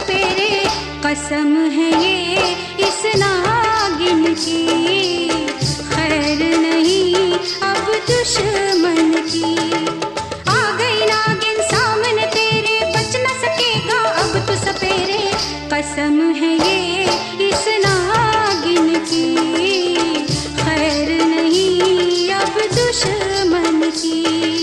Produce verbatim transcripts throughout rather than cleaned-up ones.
सपेरे, कसम है ये इस नागिन की, खैर नहीं अब दुश्मन की। आ गई नागिन सामने तेरे, बच न सकेगा अब तू सपेरे, कसम है ये इस नागिन की, खैर नहीं अब दुश्मन की।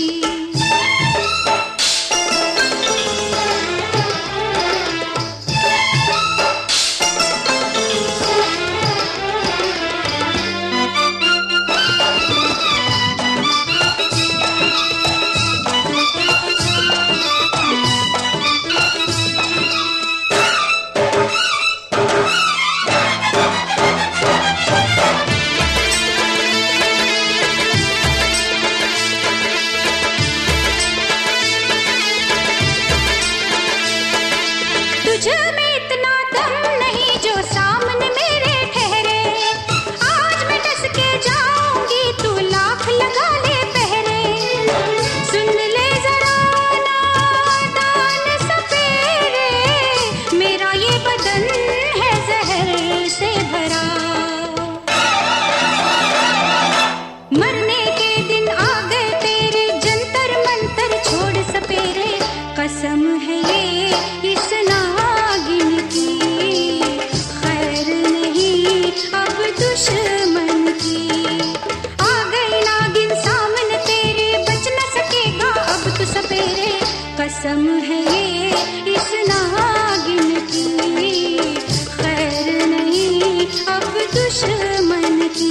तुझ में इतना दम नहीं जो सामने मेरे ठहरे, आज मैं डस के जाऊंगी तू लाख लगा ले पहरे। सुन ले जरा नादान सपेरे, मेरा ये बदन है जहर से भरा। मरने के दिन आ गए तेरे, जंतर मंतर छोड़ सपेरे, कसम है ये इस नागिन की, खैर नहीं अब दुश्मन की। आ गई नागिन सामने तेरे, बच न सकेगा अब तू सपेरे, कसम है ये इस नागिन की, खैर नहीं अब दुश्मन की।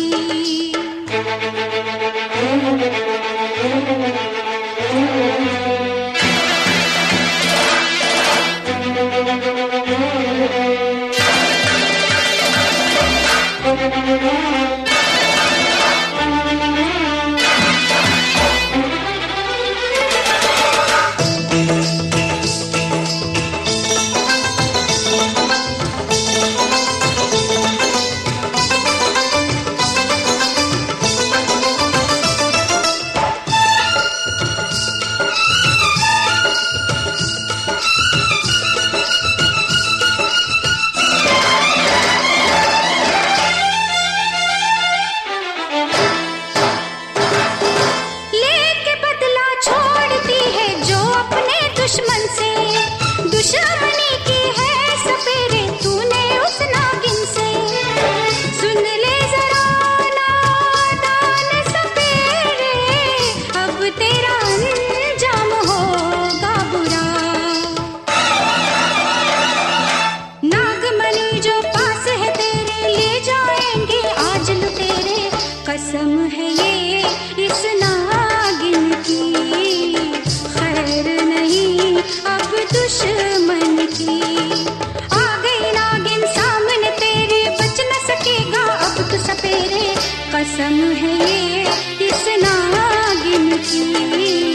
दुश्मन से दुश्मनी की है सपेरे, तूने उस नागिन से। सुन ले जरा नादान सपेरे, अब तेरा अंजाम होगा बुरा। नागमणि जो पास है तेरे, ले जाएंगे आज लुटेरे, कसम है ये इस नागिन की, खैर नहीं अब दुश्मन की। आ गई नागिन सामने तेरे, बच न सकेगा अब तू सपेरे, कसम है ये इस नागिन की।